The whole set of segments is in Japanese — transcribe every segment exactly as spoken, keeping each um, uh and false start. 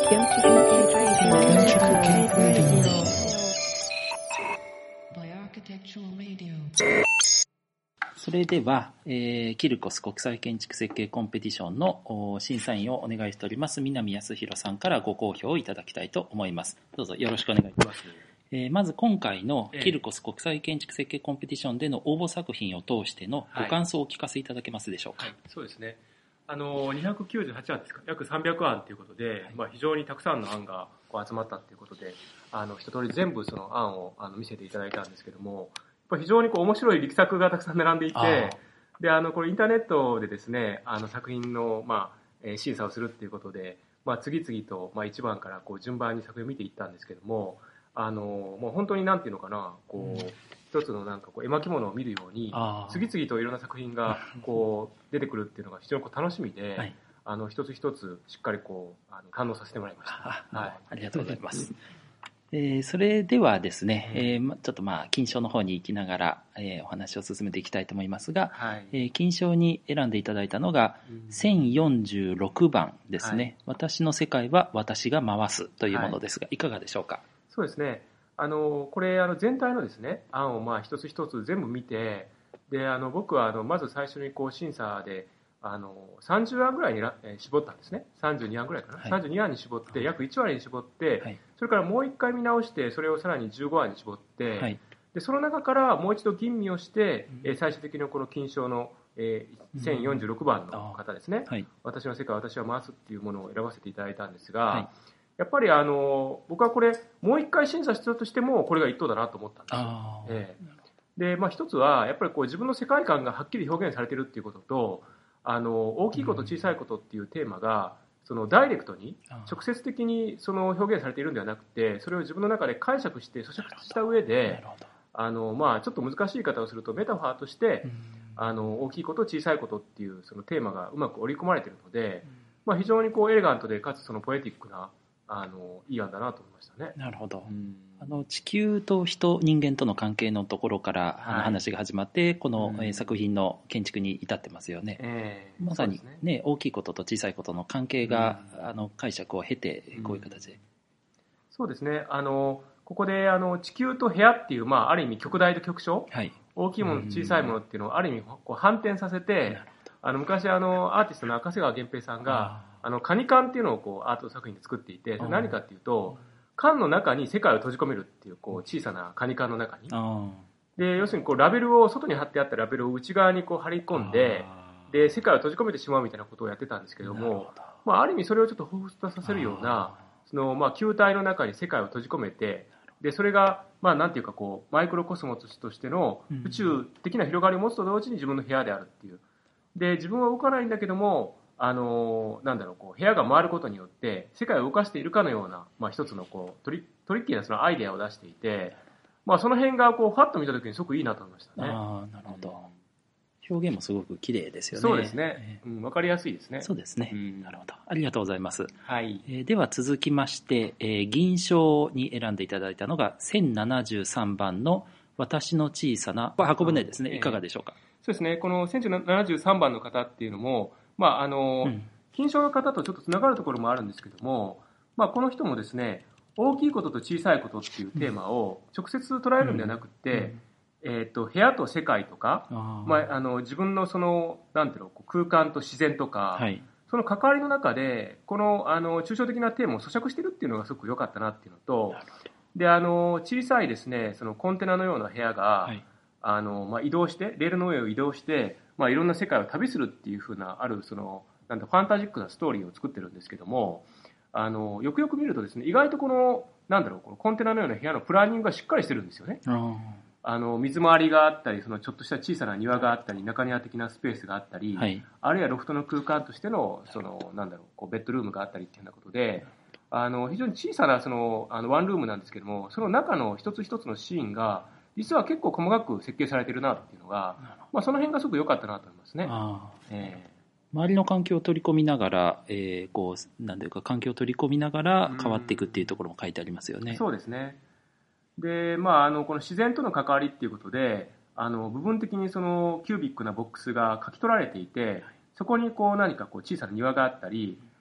それでは、えー、キルコス国際建築設計コンペティションの審査員をお願いしております南康弘さんからご好評をいただきたいと思います。どうぞよろしくお願いします。えー、まず今回のキルコス国際建築設計コンペティションでの応募作品を通してのご感想をお聞かせいただけますでしょうか。 はいはい、そうですね。あのにひゃくきゅうじゅうはちあんですか、約さんびゃくあんということで、はい、まあ、非常にたくさんの案がこう集まったということで、あの一通り全部その案をあの見せていただいたんですけども、やっぱ非常にこう面白い力作がたくさん並んでいて、であのこれインターネットでですね、あの作品の、まあえー、審査をするということで、まあ、次々と、まあ、いちばんからこう順番に作品を見ていったんですけども、あのもう本当になんていうのかな、こう、うん、一つのなんかこう絵巻物を見るように次々といろんな作品がこう出てくるっていうのが非常にこう楽しみで、はい、あの一つ一つしっかりこうあの堪能させてもらいました。 あ、はい、ありがとうございます。えー、それではですね、えー、ちょっとまあ金賞の方に行きながら、えー、お話を進めていきたいと思いますが、はい、えー、金賞に選んでいただいたのがせんよんじゅうろくばんですね、はい、私の世界は私が回すというものですが、はい、いかがでしょうか。 そうですね、あのこれあの全体のですね案をまあ一つ一つ全部見て、であの僕はあのまず最初にこう審査であのさんじゅうあんぐらいに絞ったんですね。さんじゅうにあんぐらいかな、はい、さんじゅうにあんに絞って約いちわりに絞って、はい、それからもういっかい見直してそれをさらにじゅうごあんに絞って、はい、でその中からもう一度吟味をして、うん、最終的にこの金賞の、えー、せんよんじゅうろくばんの方ですね、はい、私の世界私は回すっていうものを選ばせていただいたんですが、はい、やっぱりあの僕はこれもう一回審査したとしてもこれが一等だなと思ったんですよ。えー、でまあ、一つはやっぱりこう自分の世界観がはっきり表現されているっていうことと、あの大きいこと小さいことっていうテーマがそのダイレクトに直接的にその表現されているんではなくて、それを自分の中で解釈して咀嚼した上で、あのまあちょっと難しい言い方をするとメタファーとしてあの大きいこと小さいことっていうそのテーマがうまく織り込まれているので、まあ、非常にこうエレガントでかつそのポエティックなあのいい案だなと思いましたね。 なるほど。あの地球と人人間との関係のところから、はい、あの話が始まってこの、うん、作品の建築に至ってますよね。えー、まさに ね, ね大きいことと小さいことの関係が、うん、あの解釈を経てこういう形で、うん、 そうですね。あのここであの地球と部屋っていう、まあ、ある意味極大と極小、はい、大きいものと小さいものっていうのをある意味こう反転させて、あの昔あのアーティストの赤瀬川源平さんがあのカニ缶っていうのをこうアート作品で作っていて、それ何かっていうと缶の中に世界を閉じ込めるっていうこう小さなカニ缶の中に、で要するにこうラベルを外に貼ってあったラベルを内側にこう貼り込んで、で世界を閉じ込めてしまうみたいなことをやってたんですけども、まあ、ある意味それをちょっと彷彿とさせるようなそのまあ球体の中に世界を閉じ込めて、でそれがまあなんていうかこうマイクロコスモスとしての宇宙的な広がりを持つと同時に自分の部屋であるっていう、で自分は動かないんだけどもあのなんだろうこう部屋が回ることによって世界を動かしているかのような、まあ、一つのこうトリ、トリッキーなそのアイデアを出していて、まあ、その辺がこうファッと見たときにすごくいいなと思いましたね。 あなるほど。表現もすごく綺麗ですよね。 そうですね、うん、分かりやすいですね。 そうですね、うん、なるほど、ありがとうございます、 はいえー、では続きまして、えー、銀賞に選んでいただいたのがせんななじゅうさんばんの私の小さな箱舟ですね、いかがでしょうか。 そうですね、このせんななじゅうさんばんの方っていうのも、まああのうん金賞の方とちょっとつながるところもあるんですけども、まあ、この人もですね大きいことと小さいことっていうテーマを直接捉えるんではなくて、うんうんえー、と部屋と世界とか、あまあ、あの自分のそのなんていうの空間と自然とか、はい、その関わりの中でこのあの抽象的なテーマを咀嚼してるっていうのがすごく良かったなっていうのと、であの小さいですねそのコンテナのような部屋が、はいあのまあ、移動してレールの上を移動して、まあ、いろんな世界を旅するっていう風なあるそのなんだファンタジックなストーリーを作ってるんですけども、あのよくよく見るとですね意外とこのなんだろうこのコンテナのような部屋のプランニングがしっかりしてるんですよね。あの水回りがあったりそのちょっとした小さな庭があったり中庭的なスペースがあったり、はい、あるいはロフトの空間としてのそのなんだろうこうベッドルームがあったりっていうようなことで、あの非常に小さなそのあのワンルームなんですけども、その中の一つ一つのシーンが実は結構細かく設計されてるなっていうのが、まあ、その辺がすごく良かったなと思いますね。あ、 えー周りの環境を取り込みながら、えー、こうなんていうか環境を取り込みながら変わっていくっていうところも書いてありますよね。 うん、そうですね。で、まあ、あのこの自然との関わりっていうことで、あの部分的にそのキュービックなボックスが書き取られていて、そこにこう何かこう小さな庭があったり、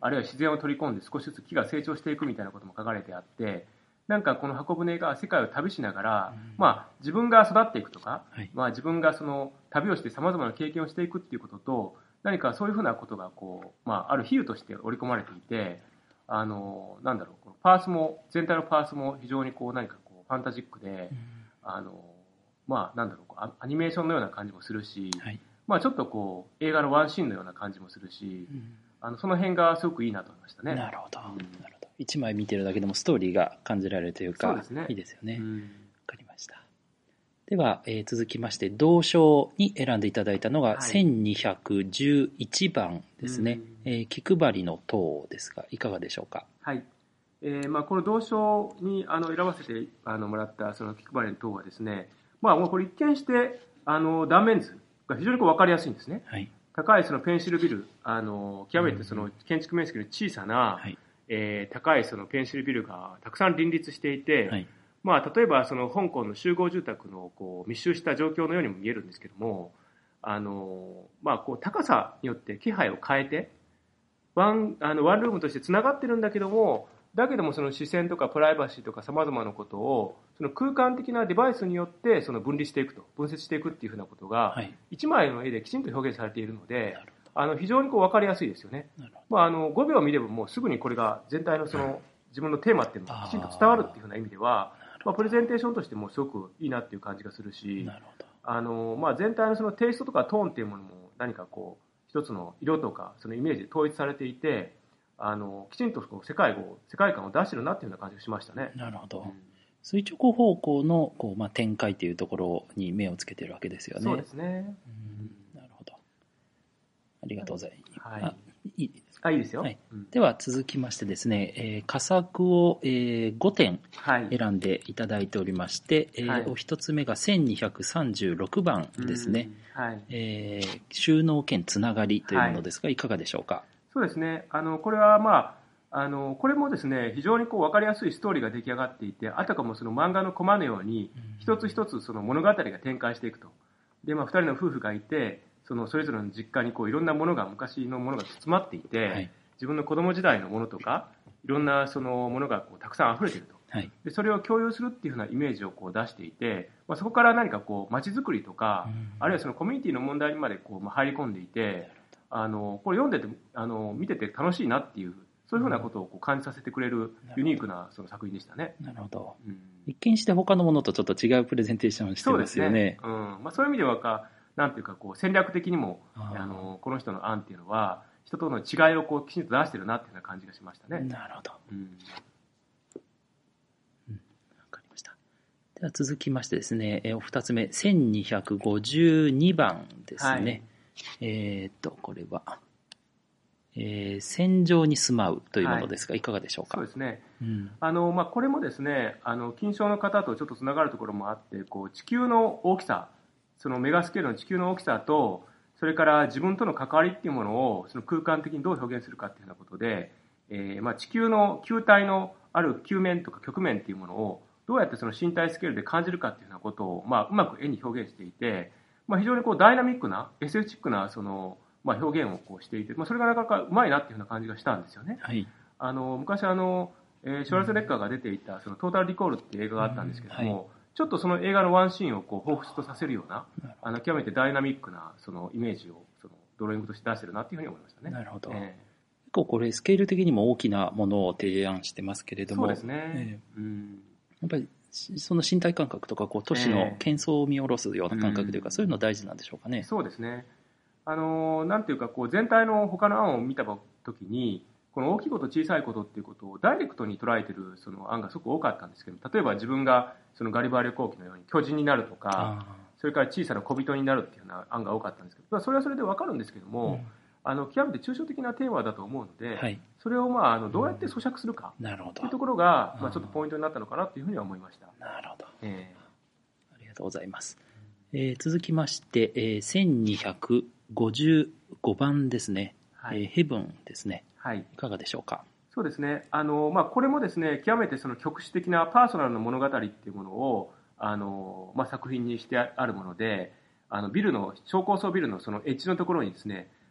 あるいは自然を取り込んで少しずつ木が成長していくみたいなことも書かれてあって、なんかこの箱舟が世界を旅しながら、うん、まあ、自分が育っていくとか、はい、まあ、自分がその旅をしてさまざまな経験をしていくっていうことと、何かそういうふうなことがこう、まあ、ある比喩として織り込まれていて、あのなんだろう、パースも全体のパースも非常にこう何かこうファンタジックで、うん、あのまあ、なんだろう、アニメーションのような感じもするし、はい、まあ、ちょっとこう映画のワンシーンのような感じもするし、うん、あのその辺がすごくいいなと思いましたね。 なるほど、うん、なるほど。いちまい見てるだけでもストーリーが感じられるというか、 そうですね、 いいですよね。わ、 うん、 かりました。では、えー、続きまして同賞に選んでいただいたのが、はい、せんにひゃくじゅういちばんですね、うん、えー、気配りの塔ですがいかがでしょうか。 はい、えーまあ、この同賞にあの選ばせてあのもらったその気配りの塔はですね、まあ、もうこれ一見してあの断面図が非常にこう分かりやすいんですね。はい、高いそのペンシルビル、あの極めてその建築面積の小さな、はい、えー、高いそのペンシルビルがたくさん林立していて、はい、まあ、例えばその香港の集合住宅のこう密集した状況のようにも見えるんですけども、あの、まあ、こう高さによって気配を変えてワン、あのワンルームとしてつながってるんだけども、だけどもその視線とかプライバシーとかさまざまなことをその空間的なデバイスによってその分離していくと、分析していくっていうふうなことがいちまいの絵できちんと表現されているので、あの非常にこう分かりやすいですよね。まあ、あのごびょう見ればもうすぐにこれが全体のその自分のテーマっていうのがきちんと伝わるっていうふうな意味では、まあ、プレゼンテーションとしてもすごくいいなっていう感じがするし、あの、まあ、全体のそのテイストとかトーンっていうものも何かこう一つの色とかそのイメージで統一されていて、あのきちんとこう世界を世界観を出してるなっていうような感じがしましたね。 なるほど、うん、垂直方向のこう、まあ、展開というところに目をつけてるわけですよね。 そうですね、 うん、なるほど、ありがとうございます。 はい、 あ、いいですあ、いいですよ、 はい、 うん、 では続きましてですね、えー、佳作を、えー、ごてん選んでいただいておりまして、はい、えー、お一つ目がせんにひゃくさんじゅうろくばんですね、 はい、 えー、収納兼つながりというものですが、はい、いかがでしょうか。 そうですね、あのこれはまああのこれもですね非常にこう分かりやすいストーリーが出来上がっていて、あたかもその漫画のコマのように一つ一つその物語が展開していくと。で、まあ、ふたりの夫婦がいて、そのそれぞれの実家にこういろんなものが昔のものが詰まっていて、はい、自分の子供時代のものとかいろんなそのものがこうたくさん溢れていると、はい、でそれを共有するっていうふうなイメージをこう出していて、まあ、そこから何かこう街づくりとか、うん、あるいはそのコミュニティの問題にまでこう、まあ、入り込んでいて、あのこれ読んでてあの見てて楽しいなっていうそういうふうなことをこう感じさせてくれるユニークなその作品でしたね。 なるほど、うん、一見して他のものとちょっと違うプレゼンテーションをしてますよね。そうですね、 うん、まあ、そういう意味ではかなんていうかこう戦略的にもあのこの人の案っていうのは人との違いをこうきちんと出してるなっていうような感じがしましたね。 なるほど、うんうん、分かりました。では続きましてですね、えお二つ目せんにひゃくごじゅうにばんですね、はい、えー、っとこれはえー、戦場に住まうというものですが、はい、いかがでしょうか。 そうですね、うん、あのまあ、これもですねあの金賞の方とちょっとつながるところもあって、こう地球の大きさ、そのメガスケールの地球の大きさとそれから自分との関わりっていうものをその空間的にどう表現するかっていうようなことで、えーまあ、地球の球体のある球面とか曲面っていうものをどうやってその身体スケールで感じるかっていうようなことを、まあ、うまく絵に表現していて、まあ、非常にこうダイナミックな エスエフ チックなそのまあ、表現をこうしていて、まあ、それがなかなかうまいなっていうような感じがしたんですよね。はい、あの昔あの、えー、シュワルツェネッガーが出ていたそのトータルリコールっていう映画があったんですけども、うんはい、ちょっとその映画のワンシーンをこう彷彿とさせるような、あの極めてダイナミックなそのイメージをそのドローイングとして出してるなっていうふうに思いましたね。 なるほど、えー、結構これスケール的にも大きなものを提案してますけれども、 そうですね、 えーうん、やっぱりその身体感覚とかこう都市の喧騒を見下ろすような感覚というか、えー、そういうの大事なんでしょうかね。 そうですね、あのなんていうかこう全体の他の案を見たときにこの大きいこと小さいことっていうことをダイレクトに捉えているその案がすごく多かったんですけど、例えば自分がそのガリバー旅行記のように巨人になるとか、それから小さな小人になるっていうような案が多かったんですけど、それはそれで分かるんですけども、うん、あの極めて抽象的なテーマだと思うので、はい、それをまああのどうやって咀嚼するかというところが、まあ、ちょっとポイントになったのかなというふうには思いました。 なるほど、 えー、ありがとうございます。えー、続きまして、えー、せんにひゃくごじゅうごばんですね、はい、えー、ヘブンですね、はい、いかがでしょうか。 そうですね、あの、まあ、これもですね極めてその局地的なパーソナルな物語っていうものをあの、まあ、作品にしてあるもので、あのビルの超高層ビルのそのエッジのところにですね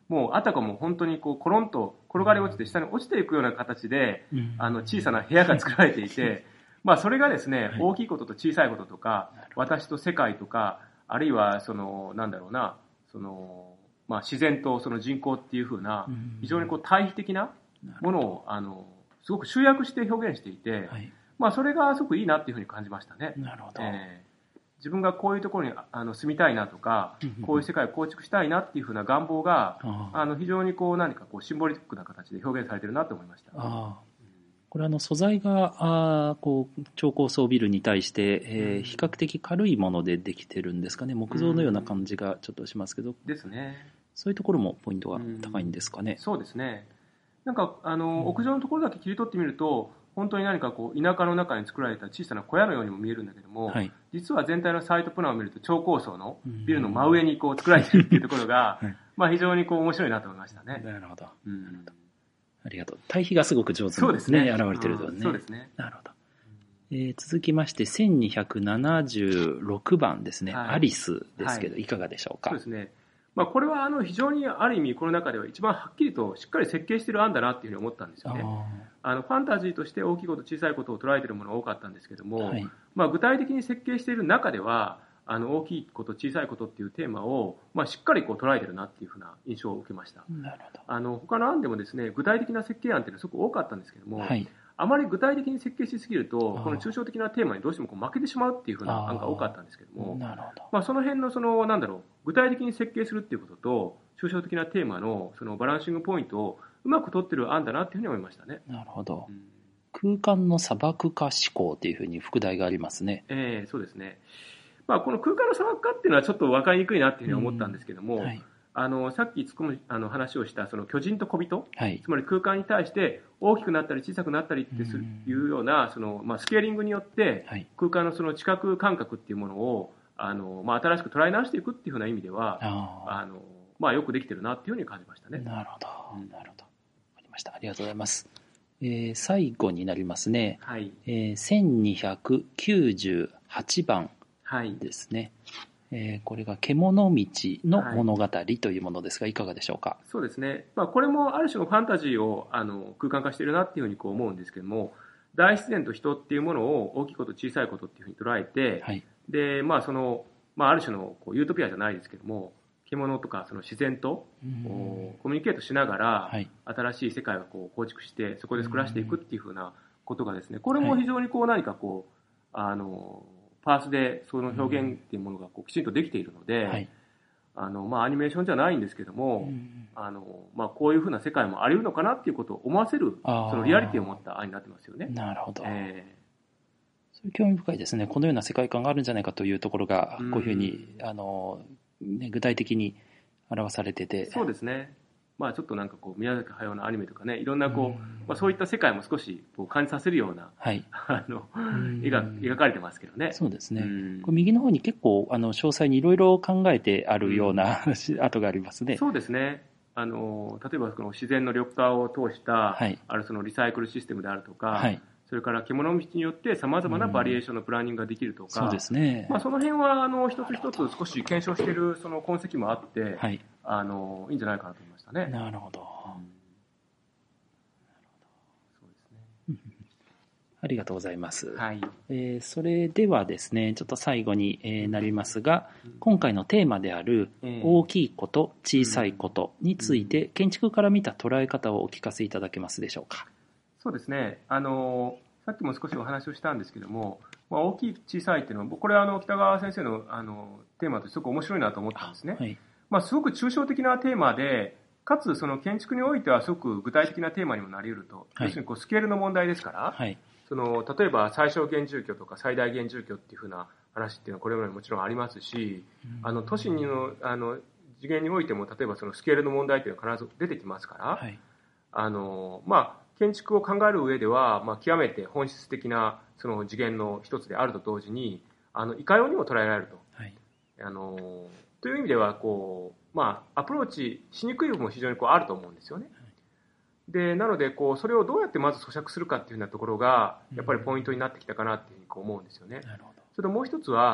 もうあたかも本当にこうコロンと転がり落ちて下に落ちていくような形で、うん、あの小さな部屋が作られていて、まあそれがですね、はい、大きいことと小さいこととか、私と世界とか、あるいはそのなんだろうな、そのまあ自然とその人口っていう風な非常にこう対比的なものをあのすごく集約して表現していて、はい、まあそれがすごくいいなっていう風に感じましたね。 なるほど。 えー自分がこういうところにあの住みたいなとか、こういう世界を構築したいなっていうふうな願望が、あの非常にこう何かこうシンボリックな形で表現されてるなと思いました。 あこれはあの素材があこう超高層ビルに対して、えー、比較的軽いものでできてるんですかね。木造のような感じがちょっとしますけど。 ですね。 そういうところもポイントが高いんですかね。 うそうですね。なんかあの屋上のところだけ切り取ってみると。本当に何かこう田舎の中に作られた小さな小屋のようにも見えるんだけども、はい、実は全体のサイトプランを見ると超高層のビルの真上にこう作られているっていうところが、はい、まあ非常にこう面白いなと思いましたね。 なるほど。うん、ありがとう。対比がすごく上手にですね、現れてるとね。 そうですね。 なるほど。えー、続きましてせんにひゃくななじゅうろくばんですね、はい、アリスですけど、はい、いかがでしょうか。 そうですね。まあ、これはあの非常にある意味この中では一番はっきりとしっかり設計している案だなっていうふうに思ったんですよね。あのファンタジーとして大きいこと小さいことを捉えているものが多かったんですけども、はい、まあ、具体的に設計している中ではあの大きいこと小さいことっていうテーマを、まあ、しっかりこう捉えているなっていうふうな印象を受けました。 なるほど。 あの他の案でもですね具体的な設計案っていうのはすごく多かったんですけども、はい、あまり具体的に設計しすぎるとこの抽象的なテーマにどうしてもこう負けてしまうっていうふうな案が多かったんですけども、 なるほど。 まあ、その辺のそのなんだろう具体的に設計するっていうことと抽象的なテーマのそのバランシングポイントをうまく取ってる案だなっていうふうに思いましたね。 なるほど。うん、空間の砂漠化思考というふうに副題がありますね。 えー、そうですね。まあ、この空間の砂漠化っていうのはちょっと分かりにくいなっていうふうに思ったんですけども、はい、あのさっき突っ込むあの話をしたその巨人と小人、はい、つまり空間に対して大きくなったり小さくなったりっていうようなその、まあ、スケーリングによって空間のその知覚感覚っていうものをあの、まあ、新しく捉え直していくっていうふうな意味ではあの、まあ、よくできてるなっていうふうに感じましたね。 なるほど、うん、なるほど。わかりました。ありがとうございます。えー、最後になりますね、はい、えー、せんにひゃくきゅうじゅうはちばんですね、はい、えー、これが獣道の物語というものですが、いかがでしょうか。 そうですね、まあ、これもある種のファンタジーをあの空間化しているなっていうふうにこう思うんですけども、大自然と人っていうものを大きいこと小さいことっていうふうに捉えて、はい、でまあそのまあ、ある種のこうユートピアじゃないですけども獣とかその自然とコミュニケートしながら、はい、新しい世界をこう構築してそこで暮らしていくっていうふうなことがですね、これも非常にこう何かこうあのパースでその表現っていうものがこうきちんとできているので、はい、あのまあ、アニメーションじゃないんですけども、あのまあ、こういうふうな世界もあり得るのかなっていうことを思わせるそのリアリティを持った案になってますよね。 なるほど、 えーそういう興味深いですね。このような世界観があるんじゃないかというところがこういうふうに、うん、あのね、具体的に表されてて、 そうですね、まあ、ちょっとなんかこう宮崎駿のアニメとかね、いろんなこう、うん、まあ、そういった世界も少しこう感じさせるような、はい、あの絵が描かれてますけどね。 そうですね、これ右の方に結構あの詳細にいろいろ考えてあるような、うん、跡がありますね。 そうですね、あの例えばその自然の緑化を通した、はい、あるそのリサイクルシステムであるとか、はい、それから獣道によってさまざまなバリエーションのプランニングができるとか、 そうですね、 まあ、その辺はあの一つ一つ少し検証しているその痕跡もあって、はい、あのいいんじゃないかなと思いましたね。 なるほど、うん、 そうですねありがとうございます、 はい、 えー、それではですね、ちょっと最後に、えー、なりますが、今回のテーマである大きいこと小さいことについて建築から見た捉え方をお聞かせいただけますでしょうか。 そうですね、あのさっきも少しお話をしたんですけども、まあ、大きい小さいっていうのはこれはあの北川先生 の, あのテーマとしてすごく面白いなと思ったんですね。はい、まあ、すごく抽象的なテーマでかつその建築においてはすごく具体的なテーマにもなり得ると、はい、要するにこうスケールの問題ですから、はい、その例えば最小限住居とか最大限住居っていうふうな話っていうのはこれまでもちろんありますし、うん、あの都市 の, あの次元においても例えばそのスケールの問題っていうのは必ず出てきますから、はい、あのまあ建築を考える上では、まあ、極めて本質的なその次元の一つであると同時にあのいかようにも捉えられると、はい、あのという意味ではこう、まあ、アプローチしにくい部分も非常にこうあると思うんですよね。はい、でなのでこうそれをどうやってまず咀嚼するかっていうようなところがやっぱりポイントになってきたかなっていうふうにこう思うんですよね。なるほど。それともう一つは、はい、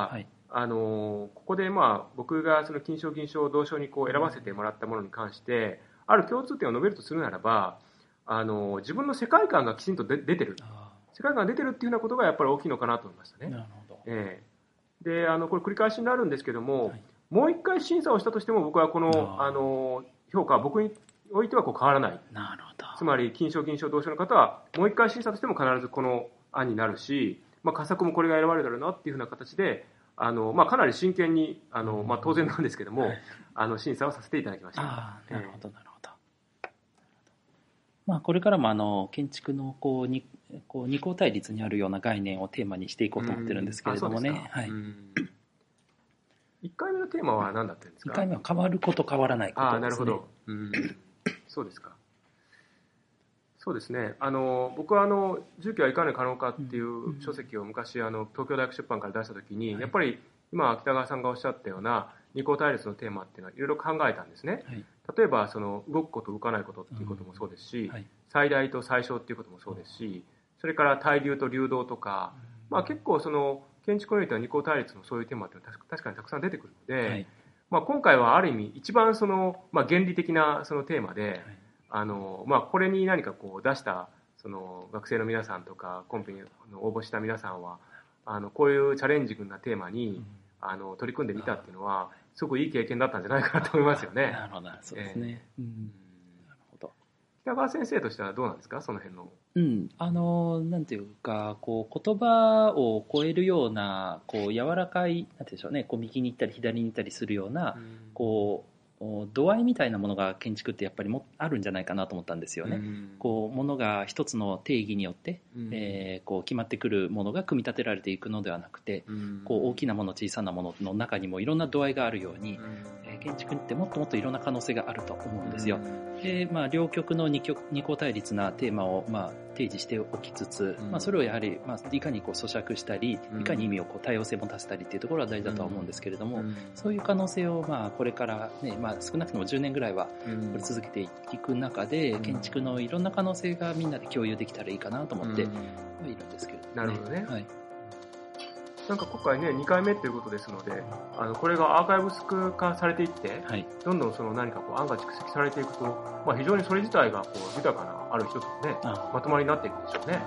あのここで、まあ、僕がその金賞、銀賞、銅賞にこう選ばせてもらったものに関してある共通点を述べるとするならば、あの自分の世界観がきちんとで出てる、世界観が出てるっていうようなことがやっぱり大きいのかなと思いましたね。 なるほど。 えー、であのこれ繰り返しになるんですけども、 はい、 もう一回審査をしたとしても僕はこのあの評価は僕においてはこう変わらない。 なるほど。 つまり金賞、銀賞、銅賞の方はもう一回審査としても必ずこの案になるし、まあ、佳作もこれが選ばれるだろうなっていうふうな形であの、まあ、かなり真剣にあの、まあ、当然なんですけども、はい、あの審査をさせていただきました。 あなるほどなるほど。まあ、これからもあの建築のこうにこう二項対立にあるような概念をテーマにしていこうと思ってるんですけれどもね。はい、 いっかいめのテーマは何だったんですか？ いっかいめは変わること変わらないことですね。 あなるほど、うん、そうですか。そうですね、あの僕はあの住居はいかに可能かっていう書籍を昔あの東京大学出版から出したときに、はい、やっぱり今北川さんがおっしゃったような二項対立のテーマっていうのはいろいろ考えたんですね。はい、例えばその動くこと動かないことっていうこともそうですし、うんはい、最大と最小っていうこともそうですし、それから対流と流動とか、うんまあ、結構その建築においては二項対立のそういうテーマっていうのは確かにたくさん出てくるので、はいまあ、今回はある意味一番その、まあ、原理的なそのテーマで、はいあのまあ、これに何かこう出したその学生の皆さんとかコンペに応募した皆さんはあのこういうチャレンジングなテーマに、うん、あの取り組んでみたっていうのはすごくいい経験だったんじゃないかなと思いますよね。 なるほどそうですね、えーうん、なるほど。 北川先生としてはどうなんですかその辺の。 うんあのなんていうかこう言葉を超えるようなこう柔らかいなんていうんでしょうねこう右に行ったり左に行ったりするような、うん、こう度合いみたいなものが建築ってやっぱりもあるんじゃないかなと思ったんですよね。うん、こうものが一つの定義によって、うんえー、こう決まってくるものが組み立てられていくのではなくて、うん、こう大きなもの小さなものの中にもいろんな度合いがあるように、うんえー、建築ってもっともっといろんな可能性があると思うんですよ。うんでまあ、両極の二極二項対立なテーマを、まあ、提示しておきつつ、うんまあ、それをやはり、まあ、いかにこう咀嚼したりいかに意味をこう多様性持たせたりっていうところは大事だとは思うんですけれども、うん、そういう可能性を、まあ、これからね、まあ、少なくともじゅうねんぐらいはこれ続けていく中で、うん、建築のいろんな可能性がみんなで共有できたらいいかなと思ってはいるんですけれども、ね、 なるほどね、はい、なんか今回ねにかいめということですのであのこれがアーカイブス化されていって、はい、どんどんその何かこう案が蓄積されていくと、まあ、非常にそれ自体がこう豊かなある一つのねまとまりになっていくでしょうね。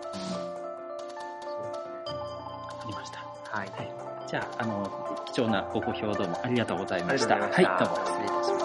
わかりました。 はい、 はい、じゃあ、あの貴重なご好評どうもありがとうございました。 ありがとうございました。 はい、どうも失礼いたします。